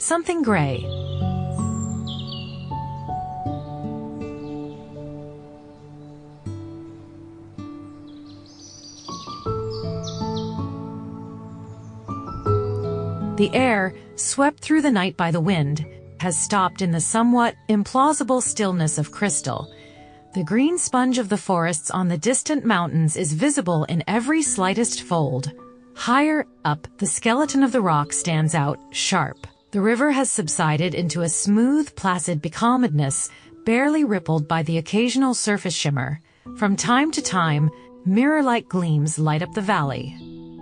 Something gray. The air, swept through the night by the wind, has stopped in the somewhat implausible stillness of crystal. The green sponge of the forests on the distant mountains is visible in every slightest fold. Higher up, the skeleton of the rock stands out, sharp. The river has subsided into a smooth, placid becalmedness, barely rippled by the occasional surface shimmer. From time to time, mirror-like gleams light up the valley.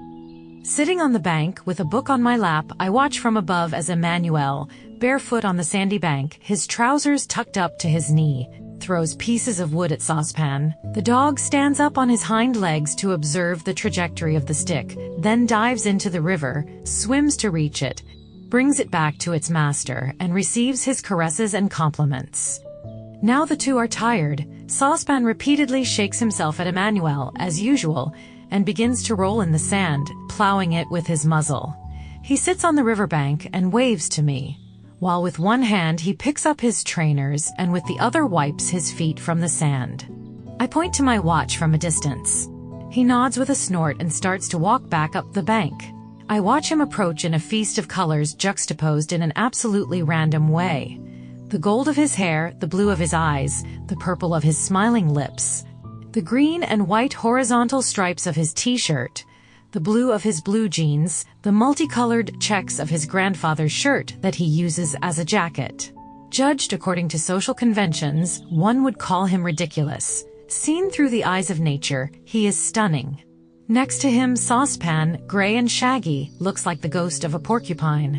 Sitting on the bank, with a book on my lap, I watch from above as Emmanuel, barefoot on the sandy bank, his trousers tucked up to his knee, throws pieces of wood at Saucepan. The dog stands up on his hind legs to observe the trajectory of the stick, then dives into the river, swims to reach it, brings it back to its master, and receives his caresses and compliments. Now the two are tired. Saucepan repeatedly shakes himself at Emmanuel, as usual, and begins to roll in the sand, plowing it with his muzzle. He sits on the riverbank and waves to me, while with one hand he picks up his trainers and with the other wipes his feet from the sand. I point to my watch from a distance. He nods with a snort and starts to walk back up the bank. I watch him approach in a feast of colors juxtaposed in an absolutely random way. The gold of his hair, the blue of his eyes, the purple of his smiling lips, the green and white horizontal stripes of his t-shirt, the blue of his blue jeans, the multicolored checks of his grandfather's shirt that he uses as a jacket. Judged according to social conventions, one would call him ridiculous. Seen through the eyes of nature, he is stunning. Next to him, Saucepan, gray and shaggy, looks like the ghost of a porcupine.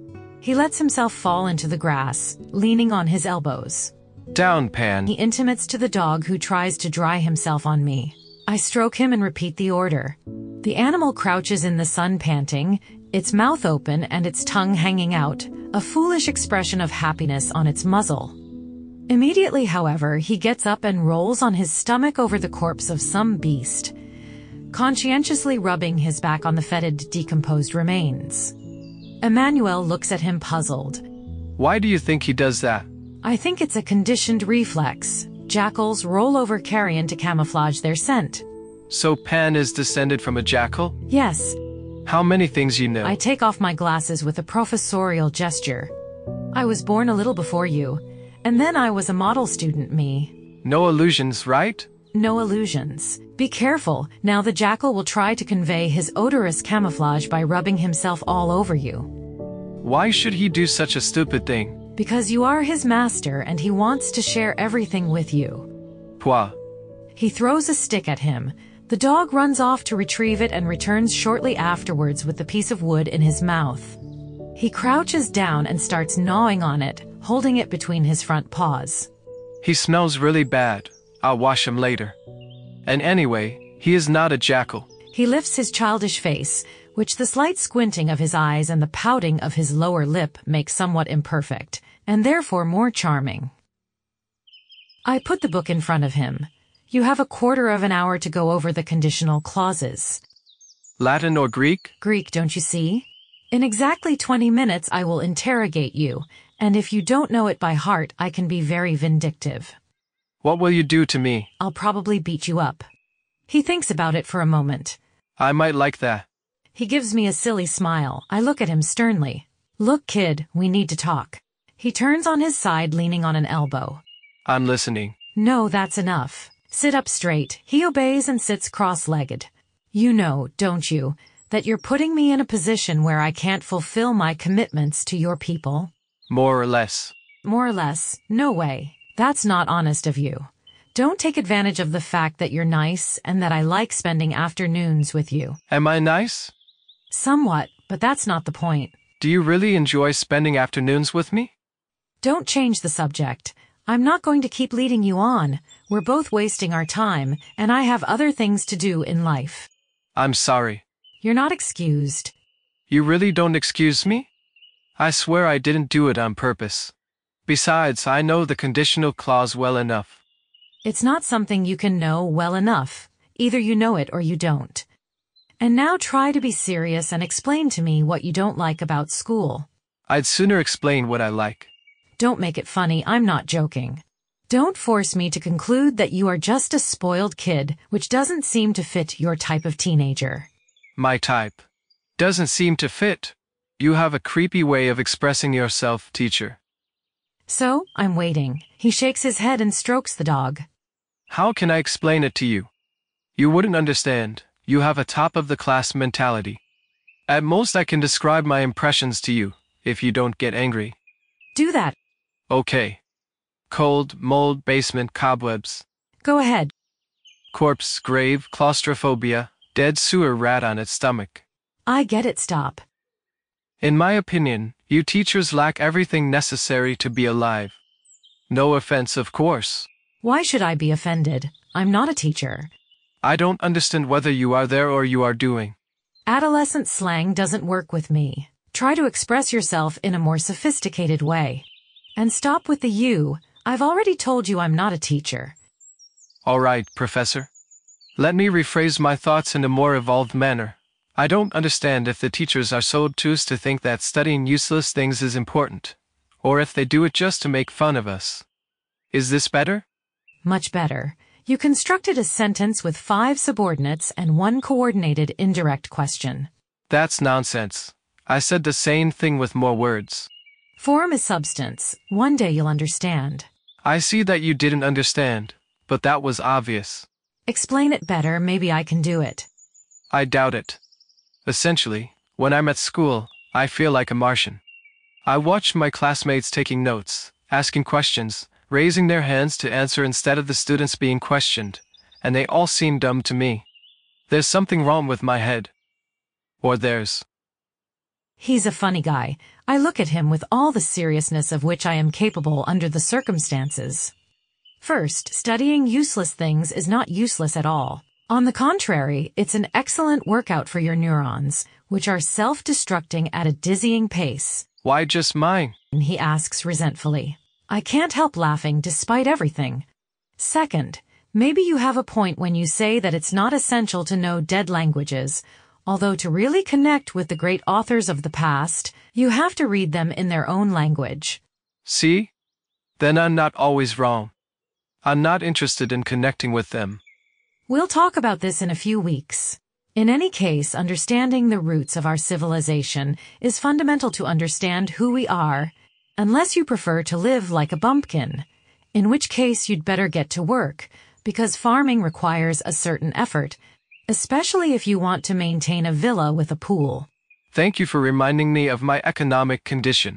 He lets himself fall into the grass, leaning on his elbows. Down, Pan. He intimates to the dog who tries to dry himself on me. I stroke him and repeat the order. The animal crouches in the sun panting, its mouth open and its tongue hanging out, a foolish expression of happiness on its muzzle. Immediately, however, he gets up and rolls on his stomach over the corpse of some beast, conscientiously rubbing his back on the fetid, decomposed remains. Emmanuel looks at him puzzled. Why do you think he does that? I think it's a conditioned reflex. Jackals roll over carrion to camouflage their scent. So Pan is descended from a jackal? Yes. How many things you know? I take off my glasses with a professorial gesture. I was born a little before you, and then I was a model student me. No illusions, right? No illusions. Be careful, now the jackal will try to convey his odorous camouflage by rubbing himself all over you. Why should he do such a stupid thing? Because you are his master and he wants to share everything with you. Pwah. He throws a stick at him. The dog runs off to retrieve it and returns shortly afterwards with the piece of wood in his mouth. He crouches down and starts gnawing on it, holding it between his front paws. He smells really bad. I'll wash him later. And anyway, he is not a jackal. He lifts his childish face, which the slight squinting of his eyes and the pouting of his lower lip make somewhat imperfect, and therefore more charming. I put the book in front of him. You have a quarter of an hour to go over the conditional clauses. Latin or Greek? Greek, don't you see? In exactly 20 minutes I will interrogate you, and if you don't know it by heart, I can be very vindictive. What will you do to me? I'll probably beat you up. He thinks about it for a moment. I might like that. He gives me a silly smile. I look at him sternly. Look, kid, we need to talk. He turns on his side, leaning on an elbow. I'm listening. No, that's enough. Sit up straight. He obeys and sits cross-legged. You know, don't you, that you're putting me in a position where I can't fulfill my commitments to your people? More or less. More or less? No way. That's not honest of you. Don't take advantage of the fact that you're nice and that I like spending afternoons with you. Am I nice? Somewhat, but that's not the point. Do you really enjoy spending afternoons with me? Don't change the subject. I'm not going to keep leading you on. We're both wasting our time, and I have other things to do in life. I'm sorry. You're not excused. You really don't excuse me? I swear I didn't do it on purpose. Besides, I know the conditional clause well enough. It's not something you can know well enough. Either you know it or you don't. And now try to be serious and explain to me what you don't like about school. I'd sooner explain what I like. Don't make it funny, I'm not joking. Don't force me to conclude that you are just a spoiled kid, which doesn't seem to fit your type of teenager. My type. Doesn't seem to fit. You have a creepy way of expressing yourself, teacher. So, I'm waiting. He shakes his head and strokes the dog. How can I explain it to you? You wouldn't understand. You have a top-of-the-class mentality. At most I can describe my impressions to you, if you don't get angry. Do that. Okay. Cold, mold, basement, cobwebs. Go ahead. Corpse, grave, claustrophobia, dead sewer rat on its stomach. I get it, stop. In my opinion, you teachers lack everything necessary to be alive. No offense, of course. Why should I be offended? I'm not a teacher. I don't understand whether you are there or you are doing. Adolescent slang doesn't work with me. Try to express yourself in a more sophisticated way. And stop with the you. I've already told you I'm not a teacher. All right, Professor. Let me rephrase my thoughts in a more evolved manner. I don't understand if the teachers are so obtuse to think that studying useless things is important, or if they do it just to make fun of us. Is this better? Much better. You constructed a sentence with 5 subordinates and 1 coordinated indirect question. That's nonsense. I said the same thing with more words. Form is substance. One day you'll understand. I see that you didn't understand, but that was obvious. Explain it better, maybe I can do it. I doubt it. Essentially, when I'm at school, I feel like a Martian. I watch my classmates taking notes, asking questions, raising their hands to answer instead of the students being questioned, and they all seem dumb to me. There's something wrong with my head. Or theirs. He's a funny guy. I look at him with all the seriousness of which I am capable under the circumstances. First, studying useless things is not useless at all. On the contrary, it's an excellent workout for your neurons, which are self-destructing at a dizzying pace. Why just mine? He asks resentfully. I can't help laughing despite everything. Second, maybe you have a point when you say that it's not essential to know dead languages, although to really connect with the great authors of the past, you have to read them in their own language. See? Then I'm not always wrong. I'm not interested in connecting with them. We'll talk about this in a few weeks. In any case, understanding the roots of our civilization is fundamental to understand who we are, unless you prefer to live like a bumpkin, in which case you'd better get to work, because farming requires a certain effort, especially if you want to maintain a villa with a pool. Thank you for reminding me of my economic condition.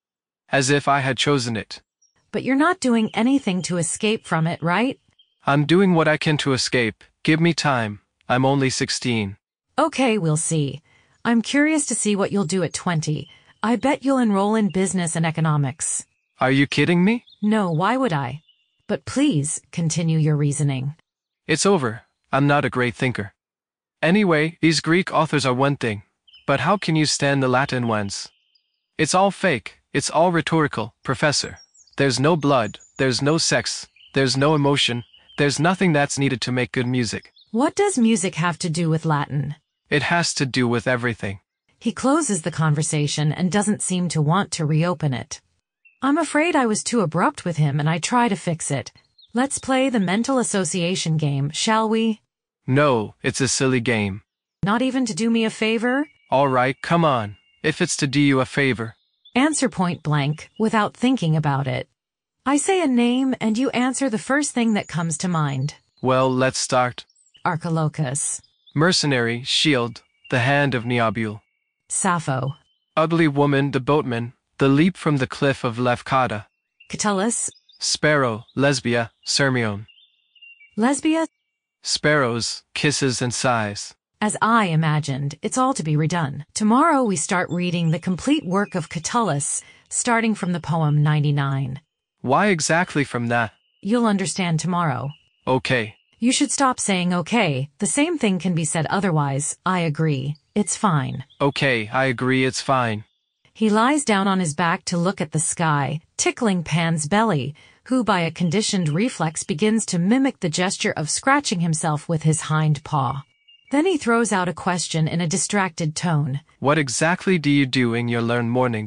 As if I had chosen it. But you're not doing anything to escape from it, right? I'm doing what I can to escape. Give me time. I'm only 16. Okay, we'll see. I'm curious to see what you'll do at 20. I bet you'll enroll in business and economics. Are you kidding me? No, why would I? But please, continue your reasoning. It's over. I'm not a great thinker. Anyway, these Greek authors are one thing. But how can you stand the Latin ones? It's all fake. It's all rhetorical, Professor. There's no blood. There's no sex. There's no emotion. There's nothing that's needed to make good music. What does music have to do with Latin? It has to do with everything. He closes the conversation and doesn't seem to want to reopen it. I'm afraid I was too abrupt with him and I try to fix it. Let's play the mental association game, shall we? No, it's a silly game. Not even to do me a favor? All right, come on. If it's to do you a favor. Answer point blank, without thinking about it. I say a name and you answer the first thing that comes to mind. Well, let's start. Archilochus. Mercenary, shield, the hand of Neobule. Sappho. Ugly woman, the boatman, the leap from the cliff of Leucada. Catullus. Sparrow, Lesbia, Sirmione. Lesbia. Sparrows, kisses and sighs. As I imagined, it's all to be redone. Tomorrow we start reading the complete work of Catullus, starting from the poem 99. Why exactly from that? You'll understand tomorrow. Okay. You should stop saying okay. The same thing can be said otherwise. I agree. It's fine. Okay, I agree, it's fine. He lies down on his back to look at the sky, tickling Pan's belly, who by a conditioned reflex begins to mimic the gesture of scratching himself with his hind paw. Then he throws out a question in a distracted tone. What exactly do you do in your learned mornings?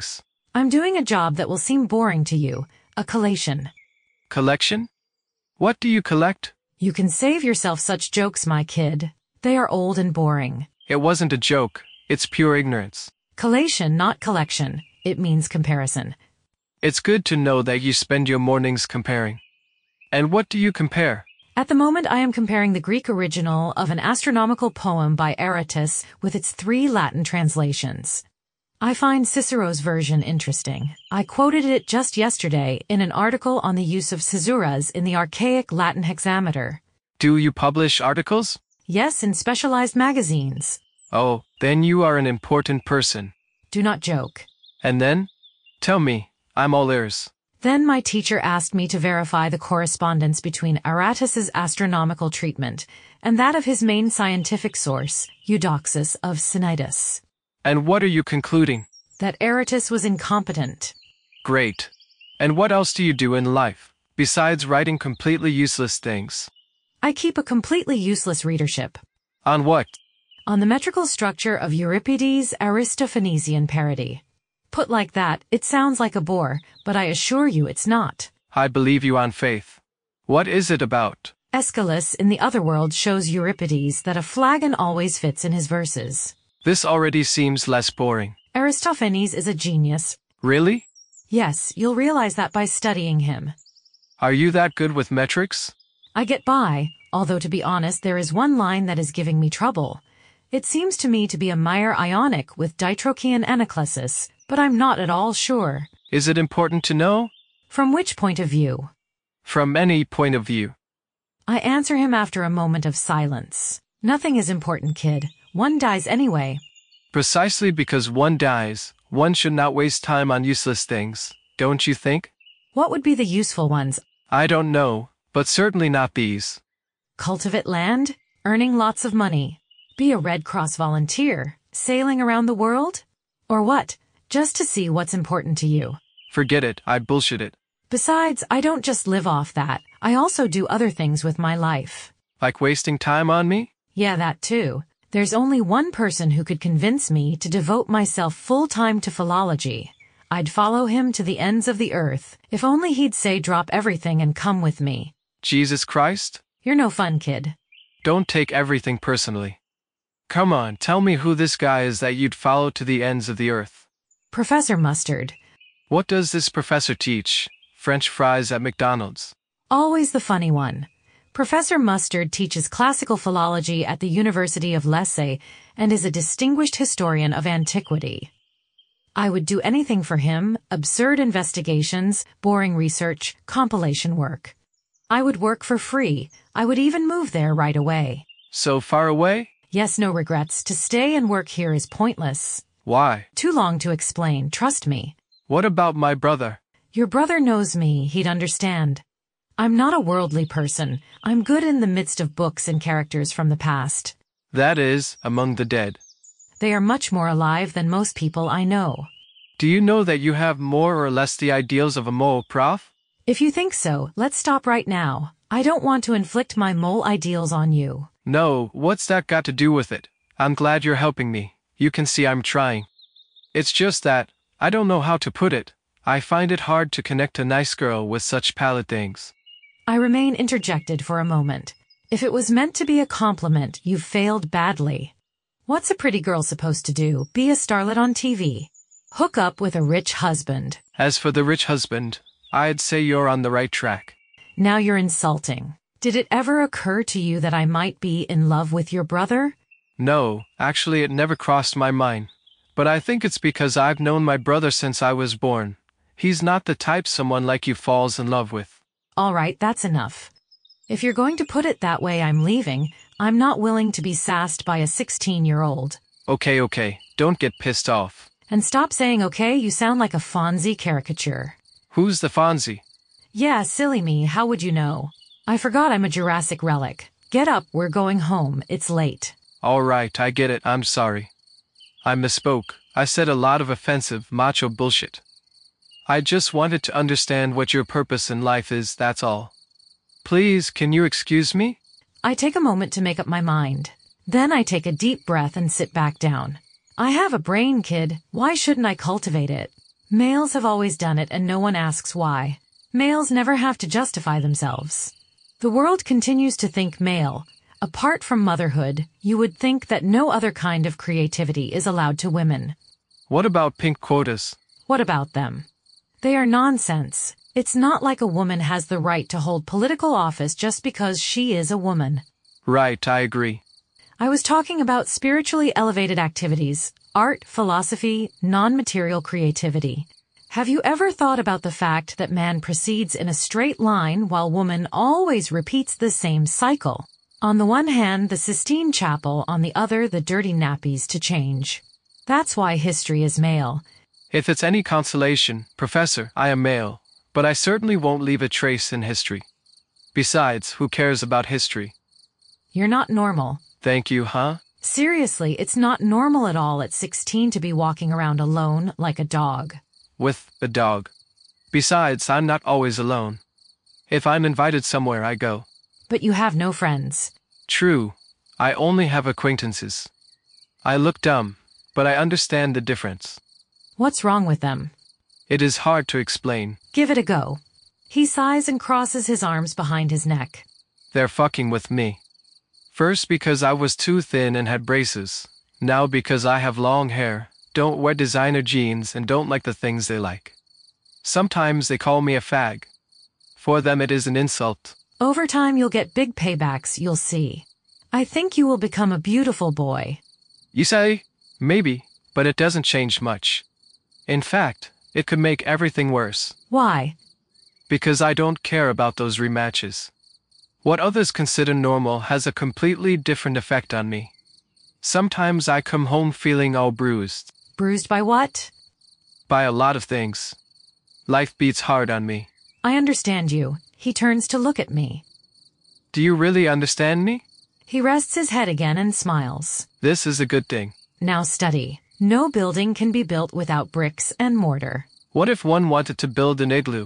I'm doing a job that will seem boring to you, a collation. Collection? What do you collect? You can save yourself such jokes, my kid. They are old and boring. It wasn't a joke. It's pure ignorance. Collation, not collection. It means comparison. It's good to know that you spend your mornings comparing. And what do you compare? At the moment, I am comparing the Greek original of an astronomical poem by Aratus with its 3 Latin translations. I find Cicero's version interesting. I quoted it just yesterday in an article on the use of caesuras in the archaic Latin hexameter. Do you publish articles? Yes, in specialized magazines. Oh, then you are an important person. Do not joke. And then? Tell me, I'm all ears. Then my teacher asked me to verify the correspondence between Aratus's astronomical treatment and that of his main scientific source, Eudoxus of Cnidus. And what are you concluding? That Aratus was incompetent. Great. And what else do you do in life, besides writing completely useless things? I keep a completely useless readership. On what? On the metrical structure of Euripides' Aristophanesian parody. Put like that, it sounds like a bore, but I assure you it's not. I believe you on faith. What is it about? Aeschylus in the other world shows Euripides that a flagon always fits in his verses. This already seems less boring. Aristophanes is a genius. Really? Yes, you'll realize that by studying him. Are you that good with metrics? I get by, although to be honest there is one line that is giving me trouble. It seems to me to be a Meyer Ionic with ditrochian anaclesis, but I'm not at all sure. Is it important to know? From which point of view? From any point of view. I answer him after a moment of silence. Nothing is important, kid. One dies anyway. Precisely because one dies, one should not waste time on useless things, don't you think? What would be the useful ones? I don't know, but certainly not these. Cultivate land? Earning lots of money? Be a Red Cross volunteer? Sailing around the world? Or what? Just to see what's important to you. Forget it, I bullshit it. Besides, I don't just live off that. I also do other things with my life. Like wasting time on me? Yeah, that too. There's only one person who could convince me to devote myself full-time to philology. I'd follow him to the ends of the earth, if only he'd say drop everything and come with me. Jesus Christ? You're no fun, kid. Don't take everything personally. Come on, tell me who this guy is that you'd follow to the ends of the earth. Professor Mustard. What does this professor teach? French fries at McDonald's. Always the funny one. Professor Mustard teaches classical philology at the University of Lecce and is a distinguished historian of antiquity. I would do anything for him, absurd investigations, boring research, compilation work. I would work for free. I would even move there right away. So far away? Yes, no regrets. To stay and work here is pointless. Why? Too long to explain, trust me. What about my brother? Your brother knows me, he'd understand. I'm not a worldly person. I'm good in the midst of books and characters from the past. That is, among the dead. They are much more alive than most people I know. Do you know that you have more or less the ideals of a mole, prof? If you think so, let's stop right now. I don't want to inflict my mole ideals on you. No, what's that got to do with it? I'm glad you're helping me. You can see I'm trying. It's just that, I don't know how to put it. I find it hard to connect a nice girl with such pallid things. I remain interjected for a moment. If it was meant to be a compliment, you've failed badly. What's a pretty girl supposed to do? Be a starlet on TV? Hook up with a rich husband? As for the rich husband, I'd say you're on the right track. Now you're insulting. Did it ever occur to you that I might be in love with your brother? No, actually it never crossed my mind. But I think it's because I've known my brother since I was born. He's not the type someone like you falls in love with. All right, that's enough. If you're going to put it that way, I'm leaving. I'm not willing to be sassed by a 16-year-old. Okay, don't get pissed off. And stop saying okay, you sound like a Fonzie caricature. Who's the Fonzie? Yeah, silly me, how would you know? I forgot I'm a Jurassic relic. Get up, we're going home, it's late. All right, I get it, I'm sorry. I misspoke. I said a lot of offensive, macho bullshit. I just wanted to understand what your purpose in life is, that's all. Please, can you excuse me? I take a moment to make up my mind. Then I take a deep breath and sit back down. I have a brain, kid. Why shouldn't I cultivate it? Males have always done it and no one asks why. Males never have to justify themselves. The world continues to think male. Apart from motherhood, you would think that no other kind of creativity is allowed to women. What about pink quotas? What about them? They are nonsense. It's not like a woman has the right to hold political office just because she is a woman. Right, I agree. I was talking about spiritually elevated activities, art, philosophy, non-material creativity. Have you ever thought about the fact that man proceeds in a straight line while woman always repeats the same cycle? On the one hand, the Sistine Chapel, on the other, the dirty nappies to change. That's why history is male. If it's any consolation, Professor, I am male, but I certainly won't leave a trace in history. Besides, who cares about history? You're not normal. Thank you, huh? Seriously, it's not normal at all at 16 to be walking around alone like a dog. With a dog. Besides, I'm not always alone. If I'm invited somewhere, I go. But you have no friends. True, I only have acquaintances. I look dumb, but I understand the difference. What's wrong with them? It is hard to explain. Give it a go. He sighs and crosses his arms behind his neck. They're fucking with me. First because I was too thin and had braces. Now because I have long hair, don't wear designer jeans, and don't like the things they like. Sometimes they call me a fag. For them it is an insult. Over time you'll get big paybacks, you'll see. I think you will become a beautiful boy. You say? Maybe, but it doesn't change much. In fact, it could make everything worse. Why? Because I don't care about those rematches. What others consider normal has a completely different effect on me. Sometimes I come home feeling all bruised. Bruised by what? By a lot of things. Life beats hard on me. I understand you. He turns to look at me. Do you really understand me? He rests his head again and smiles. This is a good thing. Now study. No building can be built without bricks and mortar. What if one wanted to build an igloo?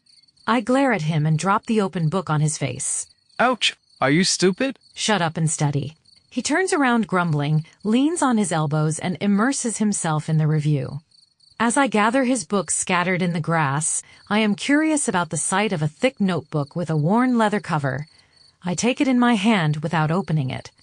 I glare at him and drop the open book on his face. Ouch! Are you stupid? Shut up and study. He turns around grumbling, leans on his elbows, and immerses himself in the review. As I gather his books scattered in the grass, I am curious about the sight of a thick notebook with a worn leather cover. I take it in my hand without opening it.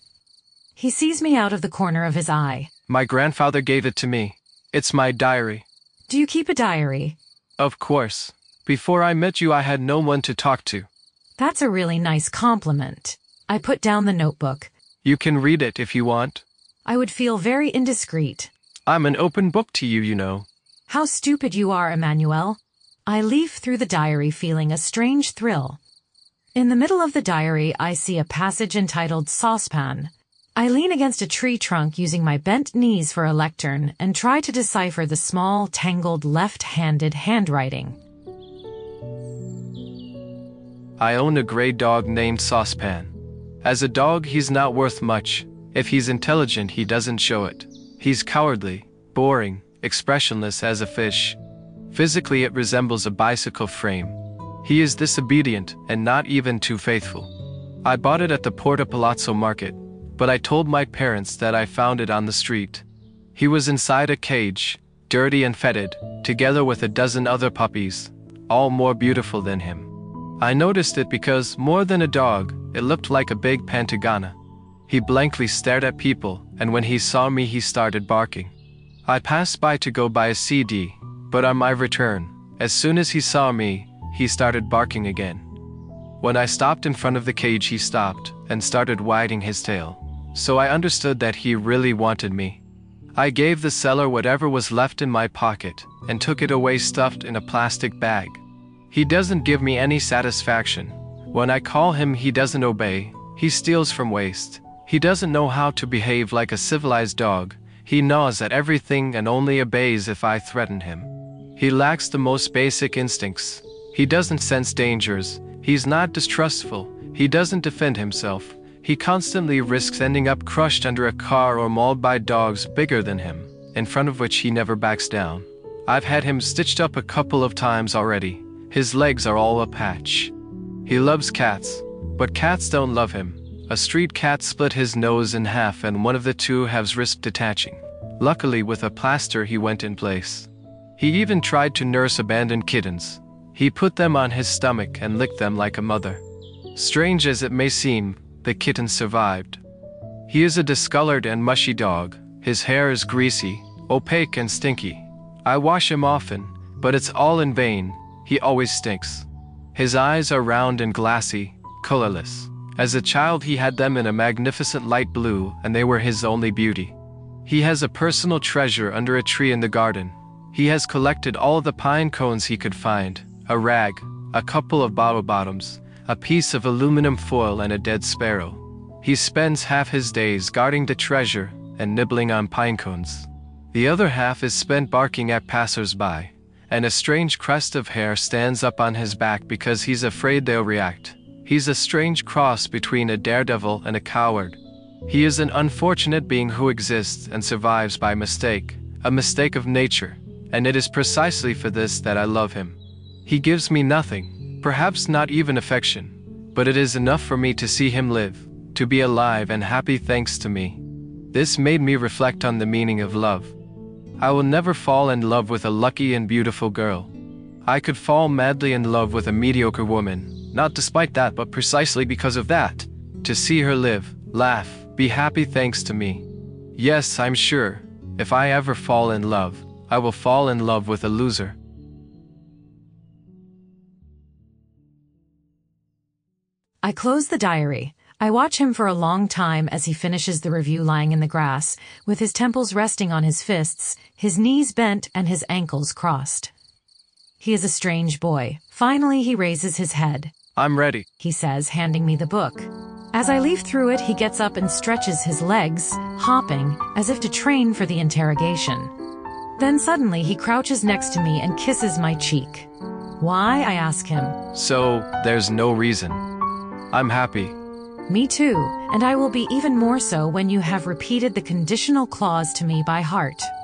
He sees me out of the corner of his eye. My grandfather gave it to me. It's my diary. Do you keep a diary? Of course. Before I met you, I had no one to talk to. That's a really nice compliment. I put down the notebook. You can read it if you want. I would feel very indiscreet. I'm an open book to you, you know. How stupid you are, Emmanuel. I leaf through the diary feeling a strange thrill. In the middle of the diary, I see a passage entitled Saucepan. I lean against a tree trunk using my bent knees for a lectern and try to decipher the small, tangled, left-handed handwriting. I own a gray dog named Saucepan. As a dog, he's not worth much. If he's intelligent, he doesn't show it. He's cowardly, boring, expressionless as a fish. Physically, it resembles a bicycle frame. He is disobedient and not even too faithful. I bought it at the Porta Palazzo market, but I told my parents that I found it on the street. He was inside a cage, dirty and fetid, together with a dozen other puppies, all more beautiful than him. I noticed it because, more than a dog, it looked like a big Pantagana. He blankly stared at people, and when he saw me, he started barking. I passed by to go buy a CD, but on my return, as soon as he saw me, he started barking again. When I stopped in front of the cage, he stopped and started wagging his tail. So I understood that he really wanted me. I gave the seller whatever was left in my pocket and took it away stuffed in a plastic bag. He doesn't give me any satisfaction. When I call him, he doesn't obey. He steals from waste. He doesn't know how to behave like a civilized dog. He gnaws at everything and only obeys if I threaten him. He lacks the most basic instincts. He doesn't sense dangers. He's not distrustful. He doesn't defend himself. He constantly risks ending up crushed under a car or mauled by dogs bigger than him, in front of which he never backs down. I've had him stitched up a couple of times already. His legs are all a patch. He loves cats, but cats don't love him. A street cat split his nose in half and one of the two halves risked detaching. Luckily, with a plaster he went in place. He even tried to nurse abandoned kittens. He put them on his stomach and licked them like a mother. Strange as it may seem, the kittens survived. He is a discolored and mushy dog. His hair is greasy, opaque and stinky. I wash him often, but it's all in vain. He always stinks. His eyes are round and glassy, colorless. As a child he had them in a magnificent light blue, and they were his only beauty. He has a personal treasure under a tree in the garden. He has collected all the pine cones he could find, a rag, a couple of bottle bottoms, a piece of aluminum foil and a dead sparrow. He spends half his days guarding the treasure and nibbling on pine cones. The other half is spent barking at passers-by, and a strange crest of hair stands up on his back because he's afraid they'll react. He's a strange cross between a daredevil and a coward. He is an unfortunate being who exists and survives by mistake, a mistake of nature, and it is precisely for this that I love him. He gives me nothing, perhaps not even affection, but it is enough for me to see him live, to be alive and happy thanks to me. This made me reflect on the meaning of love. I will never fall in love with a lucky and beautiful girl. I could fall madly in love with a mediocre woman, not despite that but precisely because of that. To see her live, laugh, be happy thanks to me. Yes, I'm sure, if I ever fall in love, I will fall in love with a loser. I close the diary. I watch him for a long time as he finishes the review lying in the grass, with his temples resting on his fists, his knees bent and his ankles crossed. He is a strange boy. Finally he raises his head. I'm ready, he says, handing me the book. As I leaf through it, he gets up and stretches his legs, hopping, as if to train for the interrogation. Then suddenly he crouches next to me and kisses my cheek. Why, I ask him. So, there's no reason. I'm happy. Me too, and I will be even more so when you have repeated the conditional clause to me by heart.